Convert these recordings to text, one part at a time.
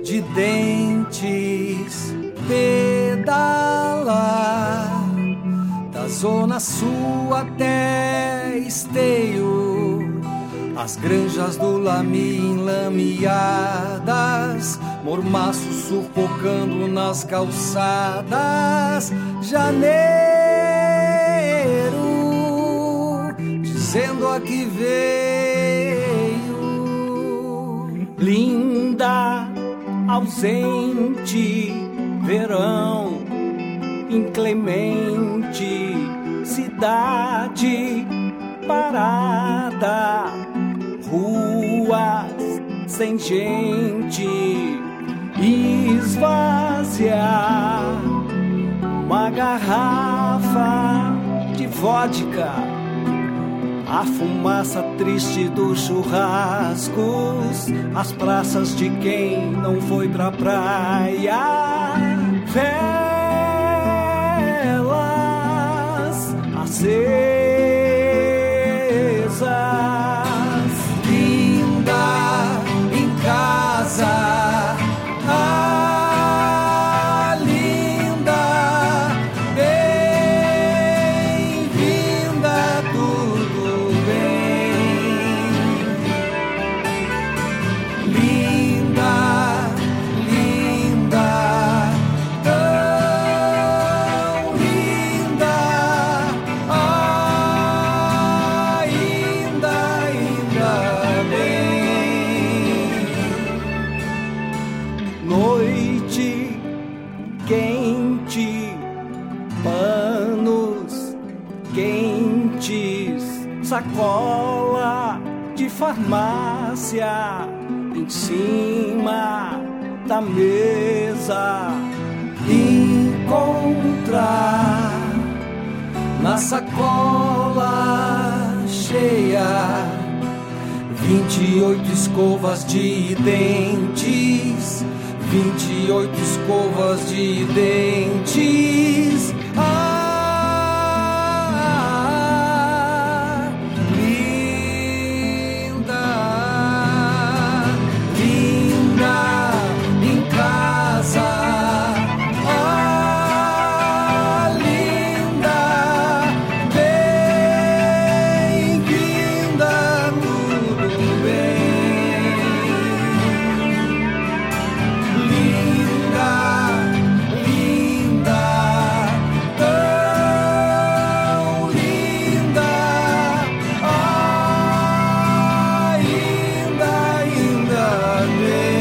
de dentes pedalar da zona sul até Esteio, as granjas do Lamim lameadas, mormaços sufocando nas calçadas. Janeiro, dizendo a que veio. Linda, ausente, verão, inclemente, cidade parada, ruas sem gente, esvaziar uma garrafa de vodka, a fumaça triste dos churrascos, as praças de quem não foi pra praia, velas acesas. Linda em casa, ah, linda, bem-vinda, tudo bem. Linda, linda, tão linda, ainda bem. Noite quente, panos quentes, sacola de farmácia em cima da mesa. Encontrar na sacola cheia 28 escovas de dentes, 28 escovas de dentes. Ah, linda, linda em casa. Ah, linda, bem-vinda, tudo bem. Linda, linda, tão linda, ainda bem.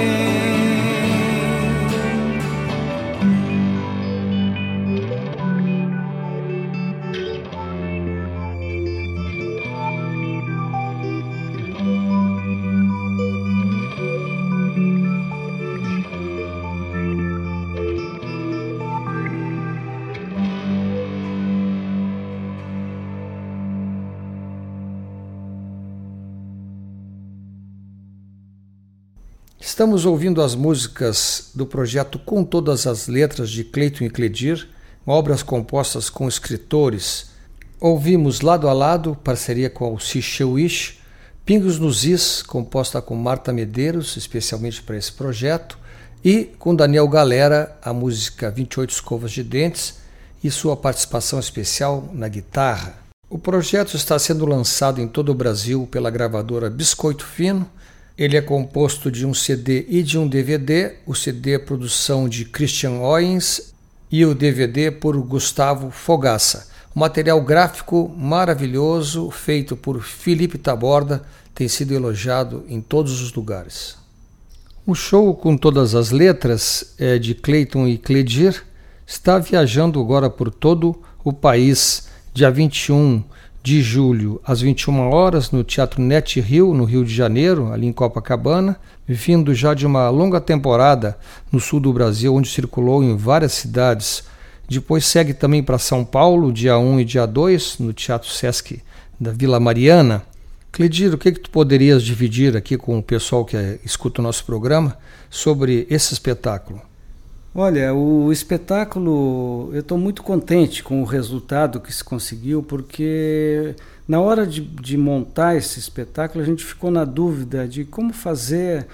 Estamos ouvindo as músicas do projeto Com Todas as Letras de Cleiton e Cledir, obras compostas com escritores. Ouvimos Lado a Lado, parceria com Alci Cheuich, Pingos nos Is, composta com Marta Medeiros, especialmente para esse projeto, e com Daniel Galera, a música 28 Escovas de Dentes e sua participação especial na guitarra. O projeto está sendo lançado em todo o Brasil pela gravadora Biscoito Fino. Ele é composto de um CD e de um DVD. O CD é produção de Christian Oyens e o DVD por Gustavo Fogaça. O material gráfico maravilhoso, feito por Felipe Taborda, tem sido elogiado em todos os lugares. O show Com Todas as Letras de Cleiton e Cledir está viajando agora por todo o país, dia 21 de julho, às 21 horas, no Teatro Net Rio, no Rio de Janeiro, ali em Copacabana, vindo já de uma longa temporada no sul do Brasil, onde circulou em várias cidades. Depois segue também para São Paulo, dia 1 e dia 2, no Teatro Sesc da Vila Mariana. Cledir, o que tu poderias dividir aqui com o pessoal que escuta o nosso programa sobre esse espetáculo? Olha, o espetáculo, eu estou muito contente com o resultado que se conseguiu, porque na hora de montar esse espetáculo a gente ficou na dúvida de como fazer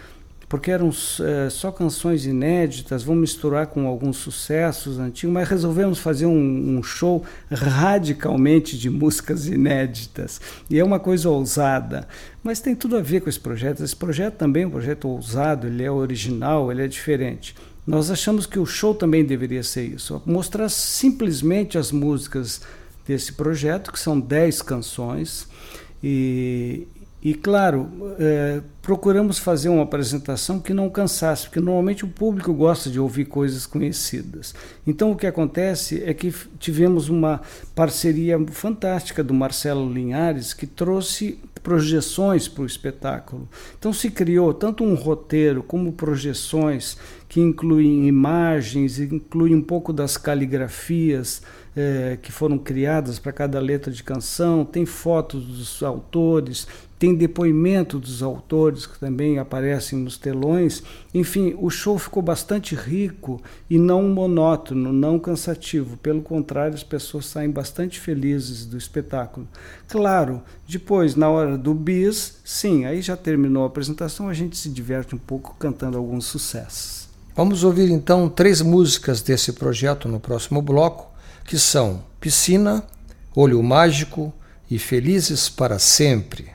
porque eram só canções inéditas, vamos misturar com alguns sucessos antigos, mas resolvemos fazer um show radicalmente de músicas inéditas. E é uma coisa ousada, mas tem tudo a ver com esse projeto. Esse projeto também é um projeto ousado, ele é original, ele é diferente. Nós achamos que o show também deveria ser isso, mostrar simplesmente as músicas desse projeto, que são 10 canções, e claro, procuramos fazer uma apresentação que não cansasse, porque normalmente o público gosta de ouvir coisas conhecidas. Então o que acontece é que tivemos uma parceria fantástica do Marcelo Linhares, que trouxe projeções para o espetáculo. Então se criou tanto um roteiro como projeções que incluem imagens, incluem um pouco das caligrafias que foram criadas para cada letra de canção, tem fotos dos autores, tem depoimento dos autores que também aparecem nos telões. Enfim, o show ficou bastante rico e não monótono, não cansativo. Pelo contrário, as pessoas saem bastante felizes do espetáculo. Claro, depois, na hora do bis, sim, aí já terminou a apresentação, a gente se diverte um pouco cantando alguns sucessos. Vamos ouvir então 3 músicas desse projeto no próximo bloco, que são Piscina, Olho Mágico e Felizes para Sempre.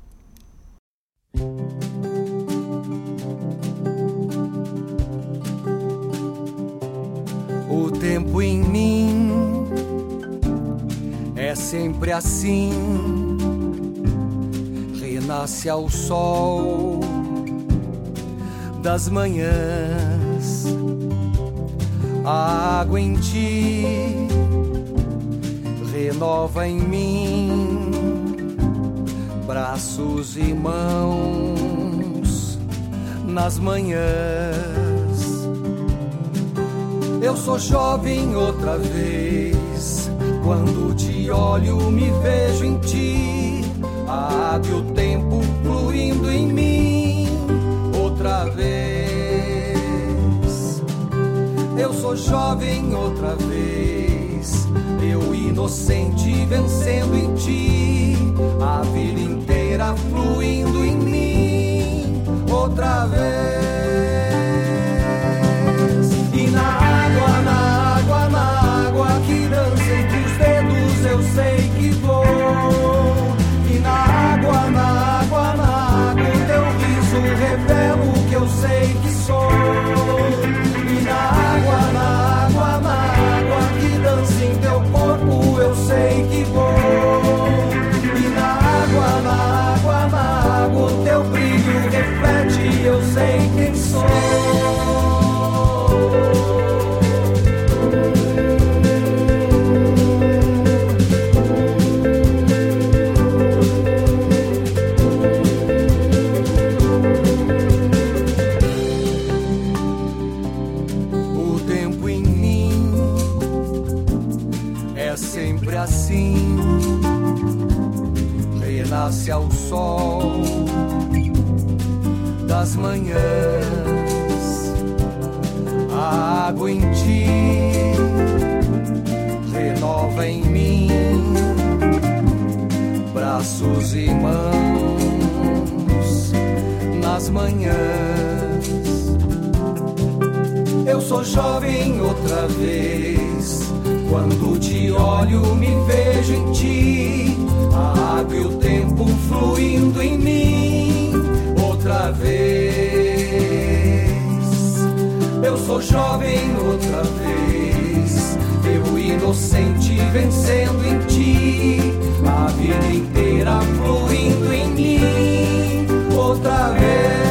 O tempo em mim é sempre assim, renasce ao sol das manhãs, a água em ti renova em mim braços e mãos nas manhãs. Eu sou jovem outra vez, quando te olho me vejo em ti, a água e o tempo fluindo em mim outra vez. Eu sou jovem outra vez, eu inocente vencendo em ti, a vida inteira fluindo em mim outra vez. E na água, na água, na água que dança entre os dedos eu sei que vou. E na água, na água, na água o teu riso revela o que eu sei que sou. E na água, na água, na água que dança em teu corpo eu sei que vou. E na água, na água, na água o teu brilho reflete eu sei quem sou. Assim renasce ao sol das manhãs, a água em ti renova em mim braços e mãos nas manhãs. Eu sou jovem outra vez, quando te olho me vejo em ti, a água e o tempo fluindo em mim outra vez. Eu sou jovem outra vez, eu inocente vencendo em ti, a vida inteira fluindo em mim outra vez.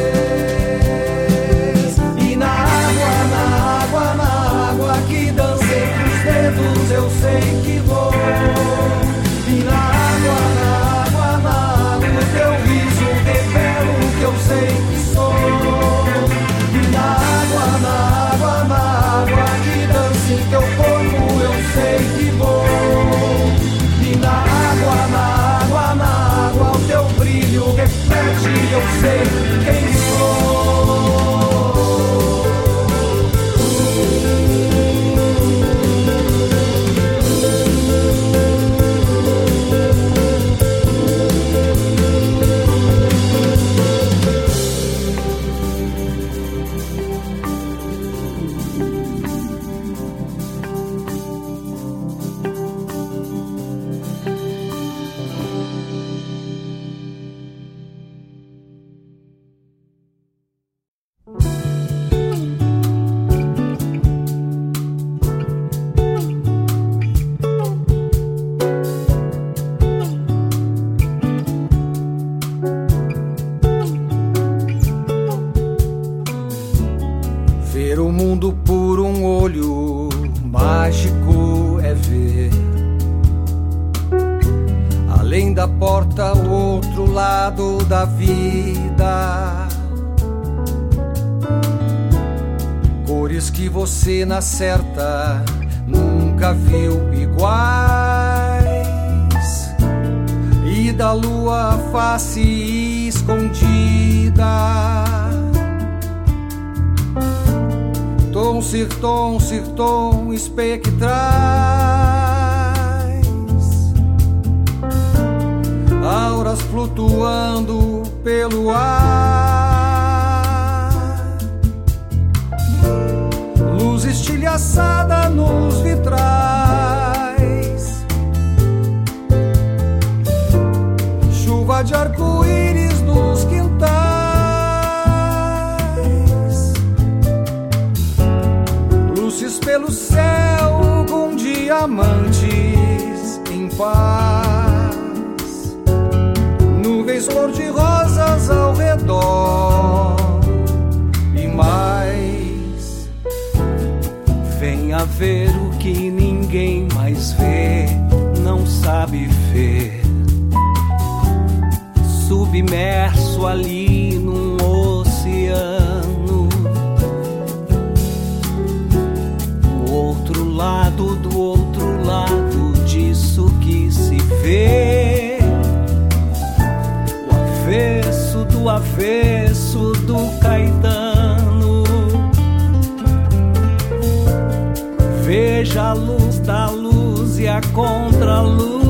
E na água, na água, na água que dança eu sei que vou. E na água, na água, na água o teu riso revela o que eu sei que sou. E na água, na água, na água que dança em teu corpo eu sei que vou. E na água, na água, na água o teu brilho Ver o mundo por um olho mágico é ver além da porta o outro lado da vida. Cores que você na certa nunca viu iguais, e da lua a face escondida. Tom, sirtom, espectrais, auras flutuando pelo ar, luz estilhaçada nos vitrais, chuva de arco-íris nos quintais, luzes pelo céu com diamantes em paz, nuvens cor-de-rosas ao redor e mais. Venha ver o que ninguém mais vê, não sabe ver. Submerso ali num oceano, do outro lado disso que se vê. Do avesso do Caetano, veja a luz da luz e a contraluz,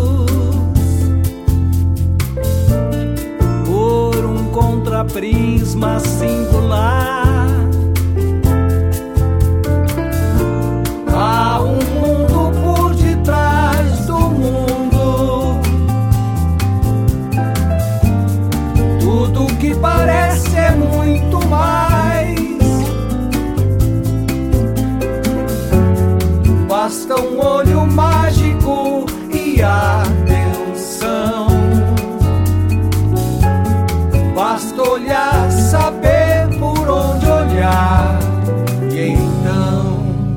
por um contraprisma singular. Há um mundo por detrás do mundo, tudo que parece é muito mais. Basta um olho mágico e atenção. Basta olhar, saber por onde olhar. E então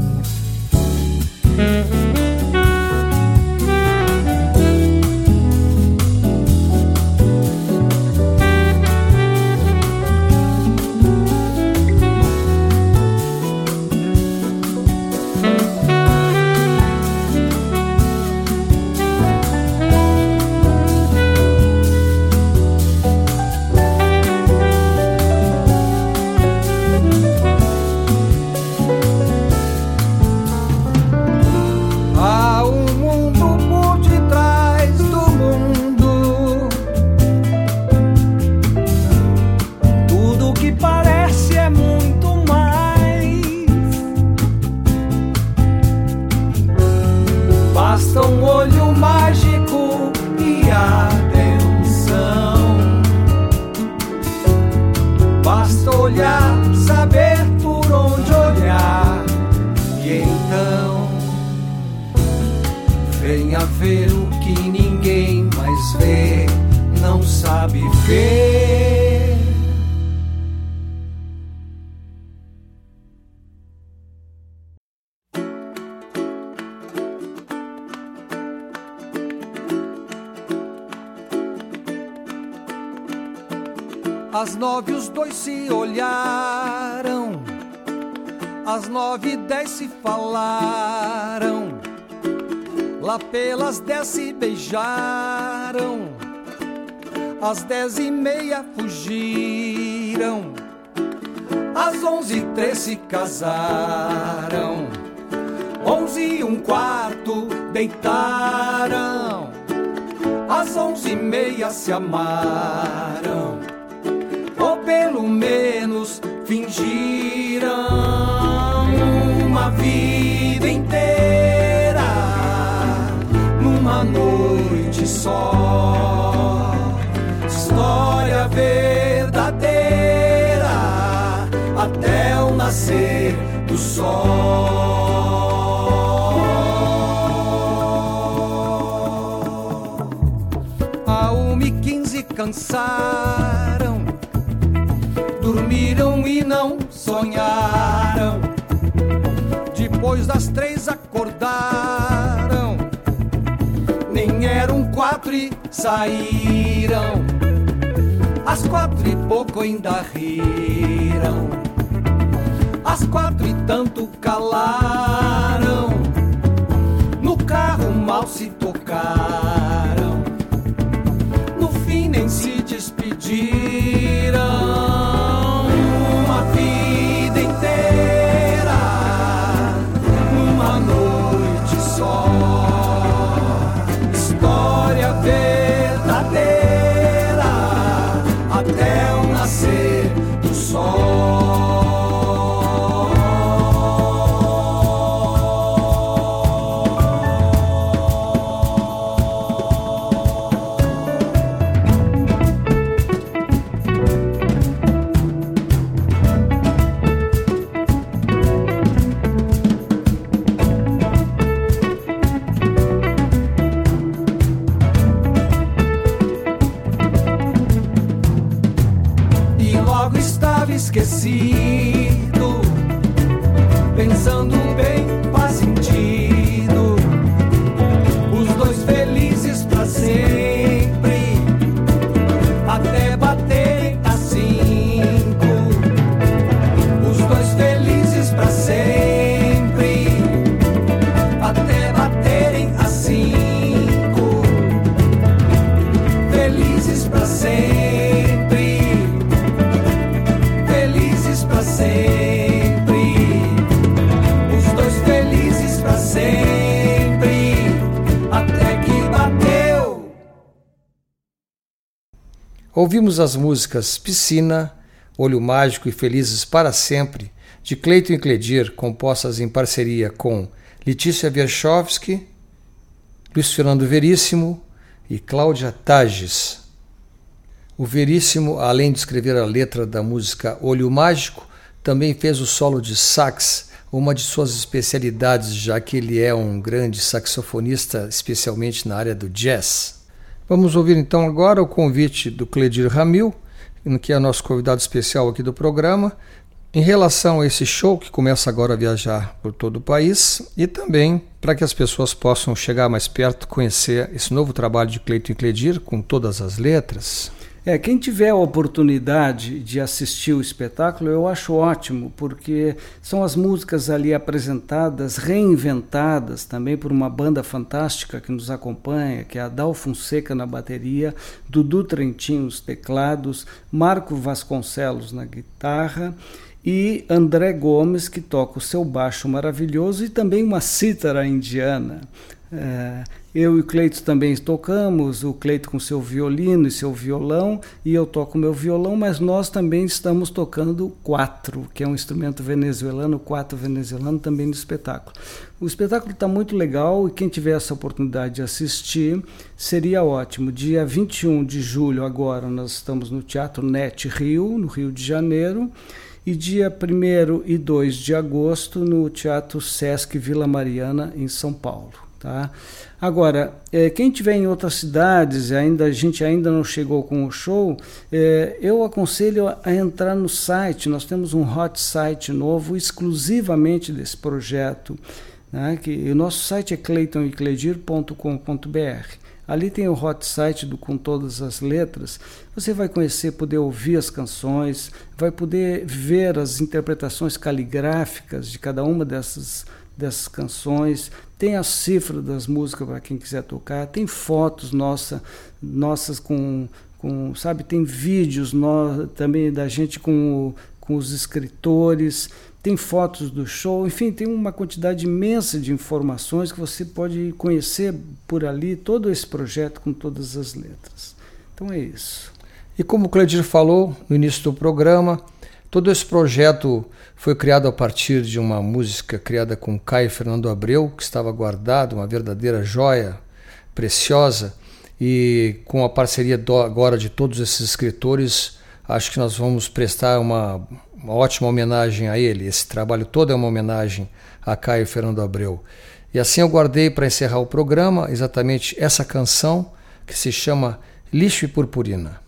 um olho mágico e atenção. Basta olhar, saber por onde olhar. E então venha ver o que ninguém mais vê, não sabe ver. Às 9 os dois se olharam, às 9:10 se falaram, lá pelas 10 se beijaram, às 10:30 fugiram, às 11:03 se casaram, 11:15 deitaram, às 11:30 se amaram, ou pelo menos fingiram uma vida inteira numa noite só. História verdadeira até o nascer do sol. A 1:15 cansaram, dormiram e não sonharam. Depois das 3 acordaram, nem eram 4 e saíram. Às 4 e pouco ainda riram, às 4 e tanto calaram. No carro mal se tocaram, no fim nem se despediram. Uma vida inteira numa noite só, história verdadeira até o nascer do sol. Esquecido, pensando bem, faz sentido. Os dois felizes pra sempre, até baterem às 5. Os dois felizes pra sempre, até baterem às 5. Felizes pra sempre, pra sempre, os dois felizes pra sempre, até que bateu. Ouvimos as músicas Piscina, Olho Mágico e Felizes para Sempre, de Cleiton e Cledir, compostas em parceria com Letícia Wierchowski, Luiz Fernando Veríssimo e Cláudia Tages. O Veríssimo, além de escrever a letra da música Olho Mágico, também fez o solo de sax, uma de suas especialidades, já que ele é um grande saxofonista, especialmente na área do jazz. Vamos ouvir então agora o convite do Cledir Ramil, que é nosso convidado especial aqui do programa, em relação a esse show que começa agora a viajar por todo o país e também para que as pessoas possam chegar mais perto, conhecer esse novo trabalho de Cleiton e Cledir com todas as letras. Quem tiver a oportunidade de assistir o espetáculo, eu acho ótimo, porque são as músicas ali apresentadas, reinventadas também por uma banda fantástica que nos acompanha, que é a Dal Fonseca na bateria, Dudu Trentin nos teclados, Marco Vasconcelos na guitarra e André Gomes, que toca o seu baixo maravilhoso e também uma cítara indiana. Eu e o Cleiton também tocamos, o Cleiton com seu violino e seu violão, e eu toco meu violão, mas nós também estamos tocando quatro, que é um instrumento venezuelano, quatro venezuelano também no espetáculo. O espetáculo está muito legal e quem tiver essa oportunidade de assistir seria ótimo. Dia 21 de julho agora nós estamos no Teatro NET Rio, no Rio de Janeiro, e dia 1º e 2 de agosto no Teatro Sesc Vila Mariana, em São Paulo. Tá? Agora, quem tiver em outras cidades, a gente ainda não chegou com o show, eu aconselho a entrar no site. Nós temos um hot site novo exclusivamente desse projeto, né? O nosso site é cleitonecledir.com.br. Ali tem o hot site com todas as letras. Você vai conhecer, poder ouvir as canções, vai poder ver as interpretações caligráficas de cada uma dessas canções, tem a cifra das músicas para quem quiser tocar, tem fotos nossas com sabe, tem vídeos também da gente com os escritores, tem fotos do show, enfim, tem uma quantidade imensa de informações que você pode conhecer por ali, todo esse projeto com todas as letras. Então é isso. E como o Cledir falou no início do programa, todo esse projeto foi criado a partir de uma música criada com Caio Fernando Abreu, que estava guardada, uma verdadeira joia preciosa, e com a parceria agora de todos esses escritores, acho que nós vamos prestar uma ótima homenagem a ele. Esse trabalho todo é uma homenagem a Caio Fernando Abreu. E assim eu guardei para encerrar o programa exatamente essa canção que se chama Lixo e Purpurina.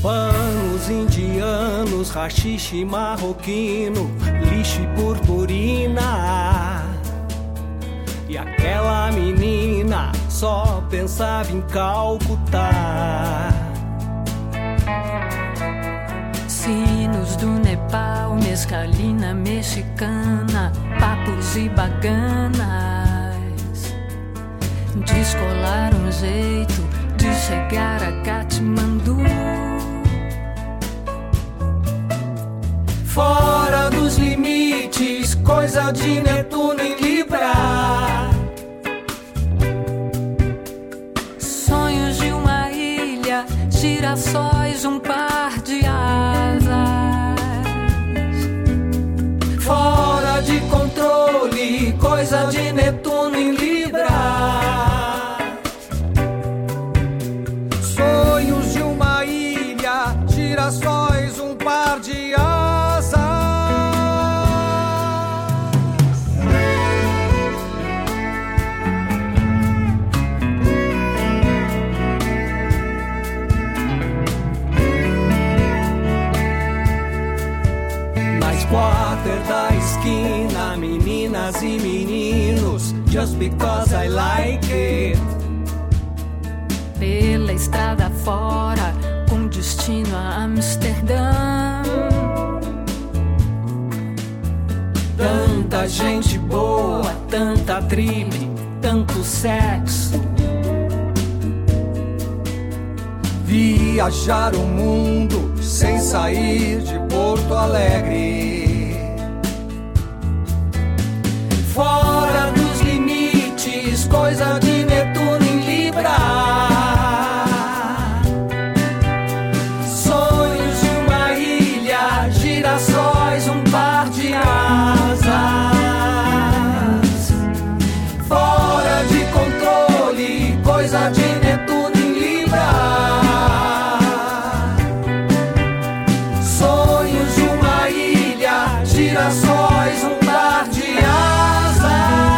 Panos indianos, rachixe marroquino, lixo e purpurina. E aquela menina só pensava em Calcutá. Sinos do Nepal, mescalina mexicana, papos e baganas. Descolar um jeito de chegar a Katmandu. Fora dos limites, coisa de Netuno em Libra. Sonhos de uma ilha, girassóis, um par de asas. Fora de controle, coisa de Netuno em Libra. Sonhos de uma ilha, girassóis, um par de asas. Na squatter da esquina, meninas e meninos, just because I like it. Pela estrada fora, com destino a Amsterdã. Tanta gente boa, tanta tripe, tanto sexo. Viajar o mundo sem sair de Porto Alegre. Fora dos limites, coisa de Netuno em Libra. Sonhos de uma ilha, girassóis, um par de asas. Fora de controle, coisa de Netuno em Libra. Sonhos de uma ilha, girassóis, um par de asas.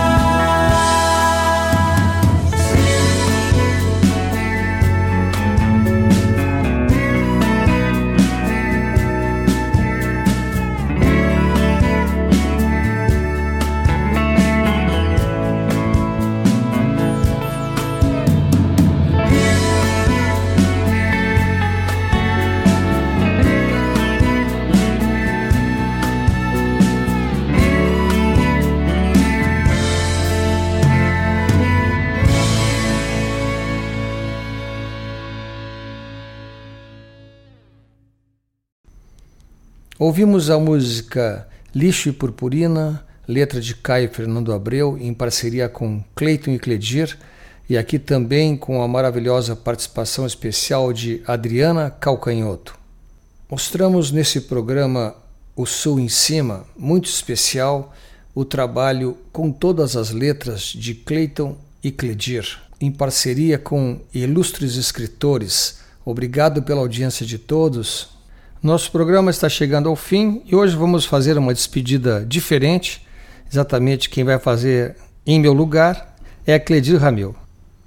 Ouvimos a música Lixo e Purpurina, letra de Caio Fernando Abreu, em parceria com Cleiton e Cledir, e aqui também com a maravilhosa participação especial de Adriana Calcanhoto. Mostramos nesse programa O Sul em Cima, muito especial, o trabalho com todas as letras de Cleiton e Cledir, em parceria com ilustres escritores. Obrigado pela audiência de todos. Nosso programa está chegando ao fim e hoje vamos fazer uma despedida diferente. Exatamente quem vai fazer em meu lugar é a Cledir Ramil.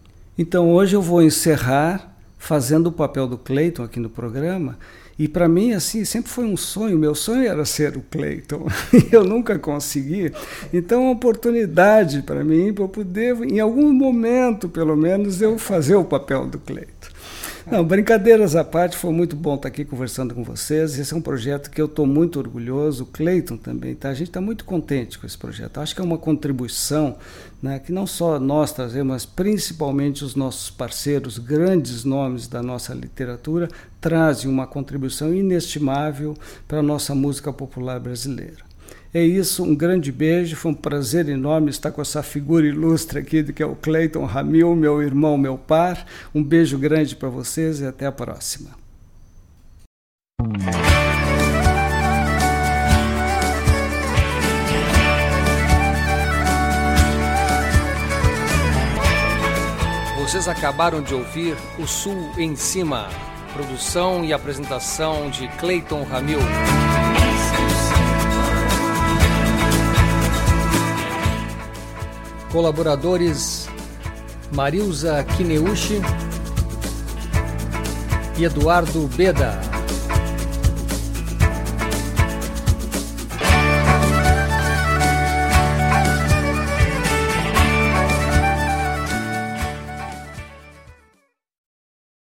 Então hoje eu vou encerrar fazendo o papel do Cleiton aqui no programa. E para mim, assim, sempre foi um sonho. Meu sonho era ser o Cleiton. Eu nunca consegui. Então é uma oportunidade para mim, para eu poder, em algum momento, pelo menos, eu fazer o papel do Cleiton. Não, brincadeiras à parte, foi muito bom estar aqui conversando com vocês. Esse é um projeto que eu estou muito orgulhoso, o Cleiton também, tá? A gente está muito contente com esse projeto. Acho que é uma contribuição, né, que não só nós trazemos, mas principalmente os nossos parceiros, grandes nomes da nossa literatura, trazem uma contribuição inestimável para a nossa música popular brasileira. É isso, um grande beijo, foi um prazer enorme estar com essa figura ilustre aqui, que é o Cleiton Ramil, meu irmão, meu par. Um beijo grande para vocês e até a próxima. Vocês acabaram de ouvir O Sul em Cima, produção e apresentação de Cleiton Ramil. Colaboradores Marilza Kineuchi, e Eduardo Beda.